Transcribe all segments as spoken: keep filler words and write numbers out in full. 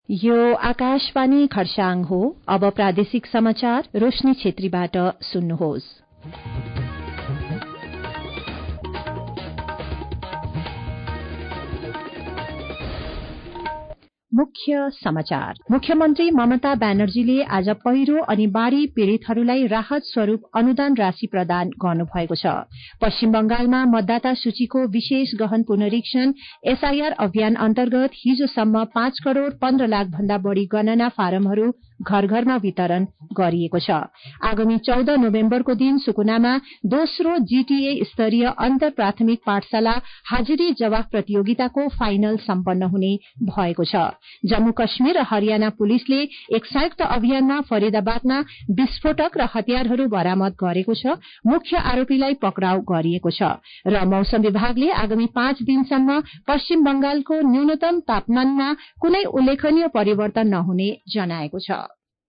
यो आकाशवाणी खरसाङ हो। अब प्रादेशिक समाचार रोशनी छेत्रीबाट सुन्नुहोस्। मुख्य समाचार। मुख्यमन्त्री ममता ब्यानर्जीले आज पहिरो अनि बाढ़ी पीड़ितहरूलाई राहत स्वरूप अनुदान राशि प्रदान गर्नुभएको छ। पश्चिम बंगालमा मतदाता सूचीको विशेष गहन पुनरीक्षण एसआईआर अभियान अन्तर्गत हिजोसम्म पाँच करोड़ पन्ध्र लाख भन्दा बढ़ी गणना फारमहरू घर घरमा वितरण गरिएको छ। आगामी चौध नोभेम्बरको दिन सुकुनामा दोस्रो जीटीए स्तरीय अन्तर प्राथमिक पाठशाला हाजिरी जवाफ प्रतियोगिताको फाइनल सम्पन्न हुने भएको छ। जम्मू कश्मीर र हरियाणा पुलिसले एक संयुक्त अभियानमा फरिदाबादमा विस्फोटक र हतियारहरू बरामद गरेको छ। मुख्य आरोपीलाई पक्राउ गरिएको छ र मौसम विभागले आगामी पाँच दिनसम्म पश्चिम बंगालको न्यूनतम तापमानमा कुनै उल्लेखनीय परिवर्तन नहुने जनाएको छ।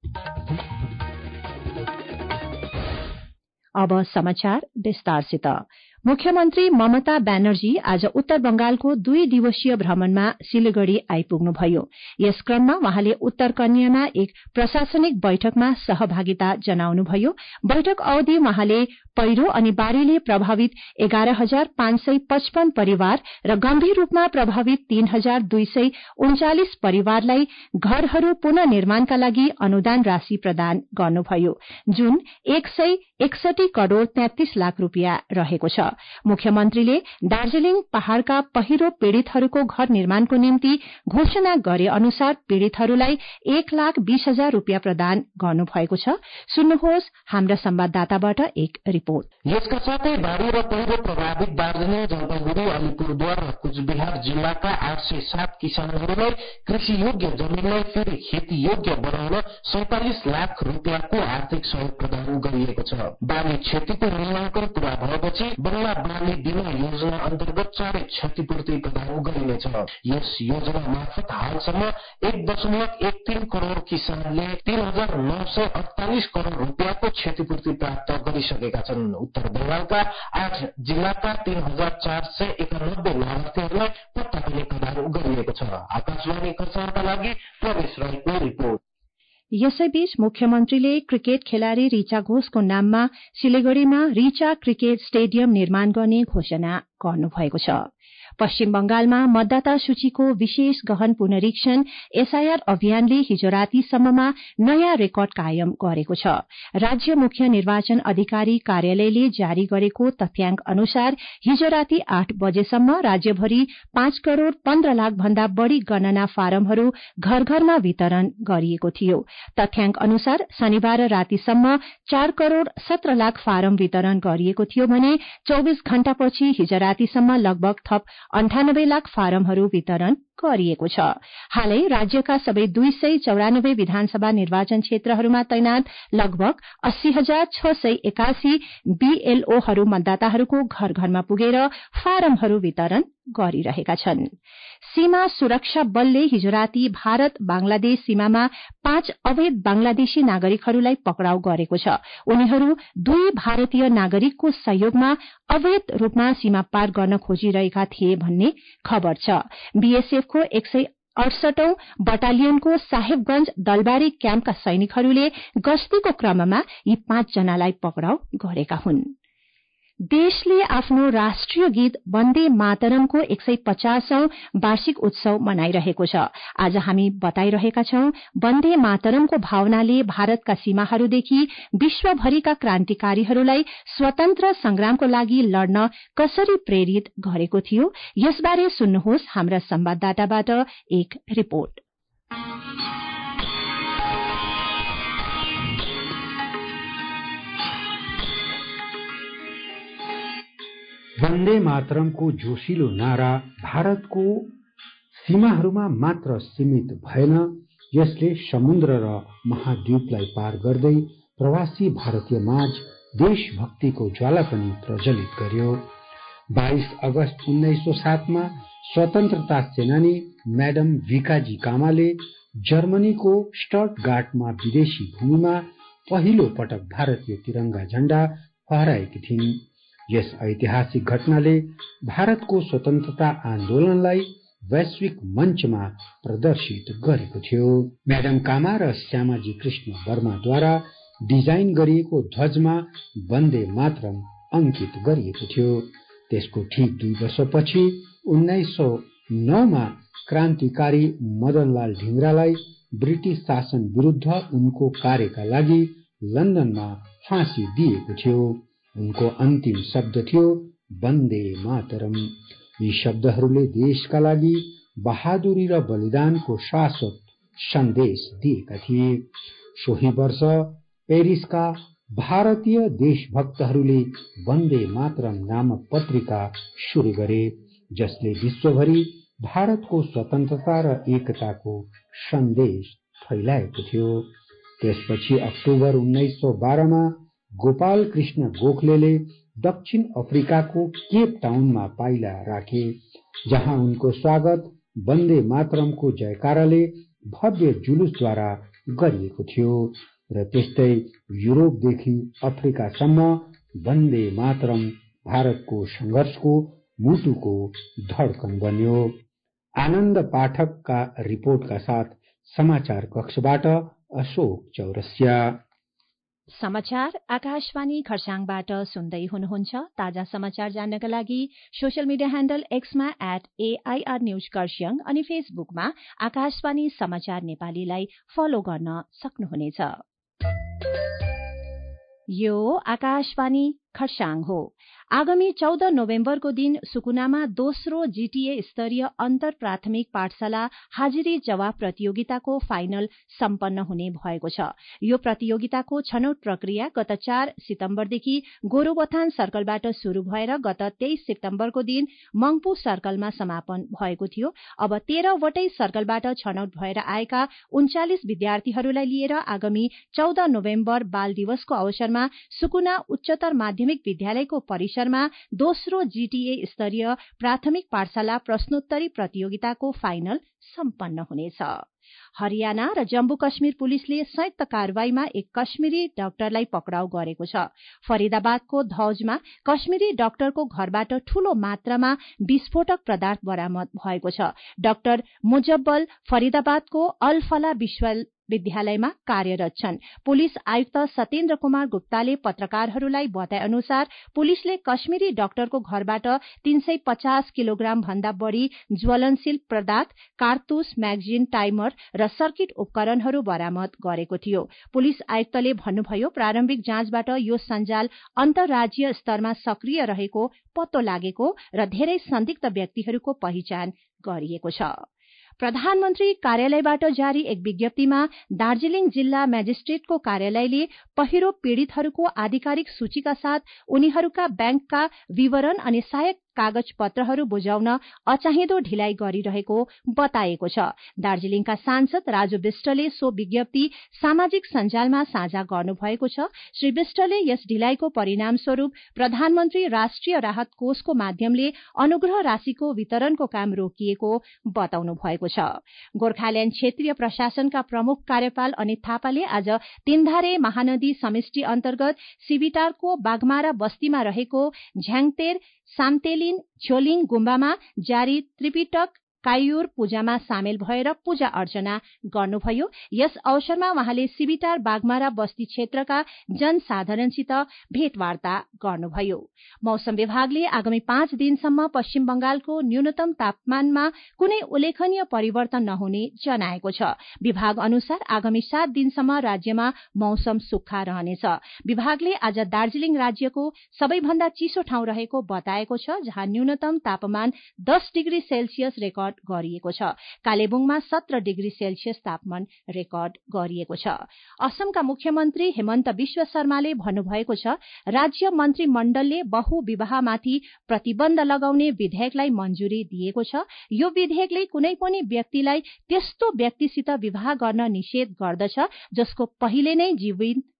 अब समाचार विस्तारसित। मुख्यमन्त्री ममता ब्यानर्जी आज उत्तर बंगालको दुई दिवसीय भ्रमणमा सिलगढ़ी आइपुग्नुभयो। यस क्रममा उहाँले उत्तर कन्यामा एक प्रशासनिक बैठकमा सहभागिता जनाउनुभयो। बैठक अवधि उहाँले पहिरो अनि बाढ़ीले प्रभावित एघार हजार पाँच सय पचपन्न परिवार र गम्भीर रूपमा प्रभावित तीन हजार दुई सय उन्चालिस परिवारलाई घरहरू पुनः निर्माणका लागि अनुदान राशि प्रदान गर्नुभयो, जुन एक सय एकसठी करोड़ तैंतीस लाख रूपियाँ रहेको छ। मुख्यमन्त्रीले दार्जीलिङ पहाड़का पहिरो पीड़ितहरूको घर निर्माणको निम्ति घोषणा गरे अनुसार पीड़ितहरूलाई एक लाख बीस हजार रूपियाँ प्रदान गर्नुभएको छ। सुन्नुहोस् हाम्रा संवाददाताबाट एक रिपोर्ट। यसका साथै बाढ़ी र पहिरो प्रभावित दार्जीलिङ, जलपाइगुड़ी, अलिपुरद्वार र कुचबिहार जिल्लाका आठ सय सात किसानहरूलाई कृषि योग्य जमीनलाई फेरि खेती योग्य बनाउन सैंतालिस लाख रूपियाँको आर्थिक सहयोग प्रदान गरिएको छ। बाली क्षतिको मूल्याङ्कन पूरा भएपछि बंगला बाली बीमा योजना अन्तर्गत चाँडै क्षतिपूर्ति प्रदान गरिनेछ। यस योजना मार्फत हालसम्म एक दशमलव एक तीन करोड़ किसानले तीन हजार नौ सय अड़तालीस करोड़ रूपियाँको क्षतिपूर्ति प्राप्त गरिसकेका छन्। उत्तर बंगालका आठ जिल्लाका तीन हजार चार सय एकानब्बे लाभार्थीहरूलाई पट्टा पनि प्रदान गरिएको छ। आकाशवाणी खरसाङका लागि प्रवेश राईको रिपोर्ट। यसैबीच मुख्यमन्त्रीले क्रिकेट खेलाड़ी रिचा घोषको नाममा सिलगढ़ीमा रिचा क्रिकेट स्टेडियम निर्माण गर्ने घोषणा गर्नुभएको छ। पश्चिम बंगालमा मतदाता सूचीको विशेष गहन पुनरीक्षण एसआईआर अभियानले हिजो रातिसम्ममा नयाँ रेकर्ड कायम गरेको छ। राज्य मुख्य निर्वाचन अधिकारी कार्यालयले जारी गरेको तथ्याङ्क अनुसार हिजो राति आठ बजेसम्म राज्यभरि पाँच करोड़ पन्ध्र लाख भन्दा बढ़ी गणना फारमहरू घर घरमा वितरण गरिएको थियो। तथ्याङ्क अनुसार शनिबार रातिसम्म चार करोड़ सत्र लाख फारम वितरण गरिएको थियो भने चौबीस घण्टापछि हिजो रातिसम्म लगभग थप अन्ठानब्बे लाख फारमहरू वितरण गरिएको छ। हालै राज्यका सबै दुई सय चौरानब्बे विधानसभा निर्वाचन क्षेत्रहरूमा तैनात लगभग अस्सी हजार छ सय एकासी बीएलओहरू मतदाताहरूको घर घरमा पुगेर फारमहरू वितरण गरिरहेका छन्। सीमा सुरक्षा बलले हिजो राति भारत बांग्लादेश सीमामा पाँच अवैध बांग्लादेशी नागरिकहरूलाई पक्राउ गरेको छ। उनीहरू दुई भारतीय नागरिकको सहयोगमा अवैध रूपमा सीमा पार गर्न खोजिरहेका थिए भन्ने खबर छ। बीएसएफको एक सय अडसठौं बटालियनको साहेबगंज दलबारी क्याम्पका सैनिकहरूले गस्तीको क्रममा यी पाँच जनालाई पक्राउ गरेका हुन्। देशले आफ्नो राष्ट्रिय गीत वन्दे मातरमको एक सय पचासौं वार्षिक उत्सव मनाइरहेको छ। आज हामी बताइरहेका छौं वन्दे मातरमको भावनाले भारतका सीमाहरूदेखि विश्वभरिका क्रान्तिकारीहरूलाई स्वतन्त्र संग्रामको लागि लड्न कसरी प्रेरित गरेको थियो। यसबारे सुन्नुहोस् हाम्रा संवाददाताबाट एक रिपोर्ट। वन्दे मातरमको जोशिलो नारा भारतको सीमाहरूमा मात्र सीमित भएन, यसले समुद्र र महाद्वीपलाई पार गर्दै प्रवासी भारतीय माझ देशभक्तिको ज्वाला पनि प्रज्वलित गर्यो। बाइस अगस्त उन्नाइस सौ सातमा स्वतन्त्रता सेनानी म्याडम भिकाजी कामाले जर्मनीको स्टटगार्टमा विदेशी भूमिमा पहिलो पटक भारतीय तिरंगा झण्डा फहराएकी थिइन्। यस ऐतिहासिक घटनाले भारतको स्वतन्त्रता आन्दोलनलाई वैश्विक मञ्चमा प्रदर्शित गरेको थियो। म्याडम कामा र श्यामाजी कृष्ण वर्माद्वारा डिजाइन गरिएको ध्वजमा वन्दे मातरम अंकित गरिएको थियो। त्यसको ठीक दुई वर्षपछि उन्नाइस सौ नौमा क्रान्तिकारी मदनलाल ढिंगरालाई ब्रिटिश शासन विरुद्ध उनको कार्यका लागि लन्डनमा फाँसी दिएको थियो। उनको अन्तिम शब्द थियो वन्दे मातरम। यी शब्दहरूले देशका लागि बहादुरी र बलिदानको शाश्वत सन्देश दिएका थिए। सोही वर्ष पेरिसका भारतीय देशभक्तहरूले वन्दे मातरम नामक पत्रिका सुरु गरे, जसले विश्वभरि भारतको स्वतन्त्रता र एकताको सन्देश फैलाएको थियो। त्यसपछि अक्टोबर उन्नाइस सौ बाह्रमा गोपाल कृष्ण गोखलेले दक्षिण अफ्रिकाको केप टाउनमा पाइला राखे, जहाँ उनको स्वागत वन्दे मातरमको जयकाराले भव्य जुलुसद्वारा गरिएको थियो र त्यस्तै युरोपदेखि अफ्रिकासम्म वन्दे मातरम भारतको संघर्षको मुटुको धड्कन बन्यो। आनन्द पाठकका रिपोर्टका साथ समाचार कक्षबाट अशोक चौरसिया। समाचार आकाशवाणी खरसाङबाट सुन्दै हुनुहुन्छ। ताजा समाचार जान्नका लागि सोशल मिडिया ह्यान्डल एक्समा एट एआईआर न्यूज खरसाङ अनि फेसबुकमा आकाशवाणी समाचार नेपालीलाई फलो गर्न सक्नुहुनेछ। यो आकाशवाणी खरसाङ हो। आगामी चौध नोभेम्बरको दिन सुकुनामा दोस्रो जीटीए स्तरीय अन्तर प्राथमिक पाठशाला हाजिरी जवाब प्रतियोगिताको फाइनल सम्पन्न हुने भएको छ। यो प्रतियोगिताको छनौट प्रक्रिया गत चार सितम्बरदेखि गोरुबथान सर्कलबाट शुरू भएर गत तेइस सितम्बरको दिन मंगपु सर्कलमा समापन भएको थियो। अब तेह्रवटै सर्कलबाट छनौट भएर आएका उन्चालिस विद्यार्थीहरूलाई लिएर आगामी चौध नोभेम्बर बाल दिवसको अवसरमा सुकुना उच्चतर माध्यमिक विद्यालयको परिसर दोस्रो जीटीए स्तरीय प्राथमिक पाठशाला प्रश्नोत्तरी प्रतियोगिताको फाइनल सम्पन्न हुनेछ। हरियाणा र जम्मू कश्मीर पुलिसले संयुक्त कारवाहीमा एक कश्मीरी डाक्टरलाई पक्राउ गरेको छ। फरिदाबादको धौजमा कश्मीरी डाक्टरको घरबाट ठूलो मात्रामा विस्फोटक पदार्थ बरामद भएको छ। डाक्टर मुजब्बल फरिदाबादको अल फला विश्वविद्यालयमा कार्यरत छन्। पुलिस आयुक्त सत्येन्द्र कुमार गुप्ताले पत्रकारहरूलाई बताए अनुसार पुलिसले कश्मीरी डाक्टरको घरबाट तीन सय पचास किलोग्राम भन्दा बढ़ी ज्वलनशील पदार्थ, कारतूस, म्यागजिन, टाइमर र सर्किट उपकरणहरू बरामद गरेको थियो। पुलिस आयुक्तले भन्नुभयो, प्रारम्भिक जाँचबाट यो सञ्जाल अन्तर्राज्यीय स्तरमा सक्रिय रहेको पत्तो लागेको र धेरै संदिग्ध व्यक्तिहरूको पहिचान गरिएको छ। प्रधानमन्त्री कार्यालयबाट जारी एक विज्ञप्तिमा दार्जीलिङ जिल्ला म्याजिस्ट्रेटको कार्यालयले पहिरो पीड़ितहरूको आधिकारिक सूचीका साथ उनीहरूका ब्याङ्कका विवरण अनि सहायक कागज पत्रहरू बुझाउन अचाहिँदो ढिलाइ गरिरहेको बताएको छ। दार्जीलिङका सांसद राजु विष्टले सो विज्ञप्ति सामाजिक सञ्जालमा साझा गर्नुभएको छ। श्री विष्टले यस ढिलाइको परिणाम स्वरूप प्रधानमन्त्री राष्ट्रिय राहत कोषको माध्यमले अनुग्रह राशिको वितरणको काम रोकिएको बताउनु भएको छ। गोर्खाल्याण्ड क्षेत्रीय प्रशासनका प्रमुख कार्यपाल अनित थापाले आज तीनधारे महानदी समष्टि अन्तर्गत सिबिटारको बाघमारा बस्तीमा रहेको झ्याङतेर साम्तेलिन झोलिङ गुम्बामा जारी त्रिपिटक कायुर पूजामा सामेल भएर पूजा अर्चना गर्नुभयो। यस अवसरमा उहाँले सिबिटार बाघमारा बस्ती क्षेत्रका जनसाधारणसित भेटवार्ता गर्नुभयो। मौसम विभागले आगामी पाँच दिनसम्म पश्चिम बंगालको न्यूनतम तापमानमा कुनै उल्लेखनीय परिवर्तन नहुने जनाएको छ। विभाग अनुसार आगामी सात दिनसम्म राज्यमा मौसम सुक्खा रहनेछ। विभागले आज दार्जीलिङ राज्यको सबैभन्दा चिसो ठाउँ रहेको बताएको छ, जहाँ न्यूनतम तापमान दस डिग्री सेल्सियस रेकर्ड गरिएको छ। कालेबुङमा सत्र डिग्री सेल्सियस तापमान रेकर्ड गरिएको छ। असमका मुख्यमन्त्री हेमन्त विश्व शर्माले भन्नुभएको छ, राज्य मन्त्रीमण्डलले बहुविवाहमाथि प्रतिबन्ध लगाउने विधेयकलाई मञ्जुरी दिएको छ। यो विधेयकले कुनै पनि व्यक्तिलाई त्यस्तो व्यक्तिसित विवाह गर्न निषेध गर्दछ जसको पहिले नै जीवित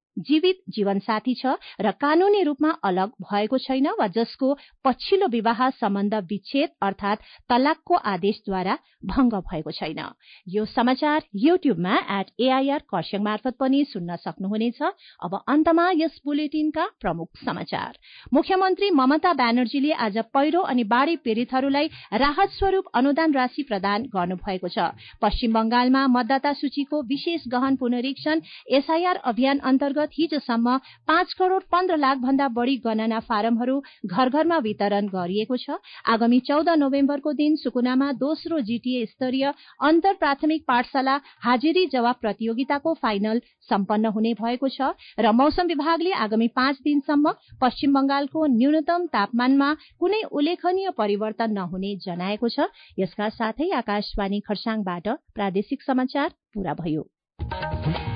जीवित जीवनसाथी छ र कानूनी रूपमा अलग भएको छैन वा जसको पछिल्लो विवाह सम्बन्ध विच्छेद अर्थात तलाकको आदेशद्वारा भंग भएको छैन। यो समाचार युट्युबमा एट एआईआर खरसाङ मार्फत पनि सुन्न सक्नुहुनेछ। अब अन्तमा यस बुलेटिनका प्रमुख समाचार। मुख्यमन्त्री ममता ब्यानर्जीले आज पहिरो अनि बाढ़ी पीड़ितहरूलाई राहत स्वरूप अनुदान राशि प्रदान गर्नुभएको छ। पश्चिम बंगालमा मतदाता सूचीको विशेष गहन पुनरीक्षण एसआईआर अभियान अन्तर्गत हिजोसम्म पाँच करोड़ पन्ध्र लाख भन्दा बढ़ी गणना फारमहरू घर घरमा वितरण गरिएको छ। आगामी चौध नोभेम्बरको दिन सुकुनामा दोस्रो जीटीए स्तरीय अन्तर प्राथमिक पाठशाला हाजिरी जवाब प्रतियोगिताको फाइनल सम्पन्न हुने भएको छ र मौसम विभागले आगामी पाँच दिनसम्म पश्चिम बंगालको न्यूनतम तापमानमा कुनै उल्लेखनीय परिवर्तन नहुने जनाएको छ। यसका साथै आकाशवाणी खरसाङबाट प्रादेशिक समाचार पूरा भयो।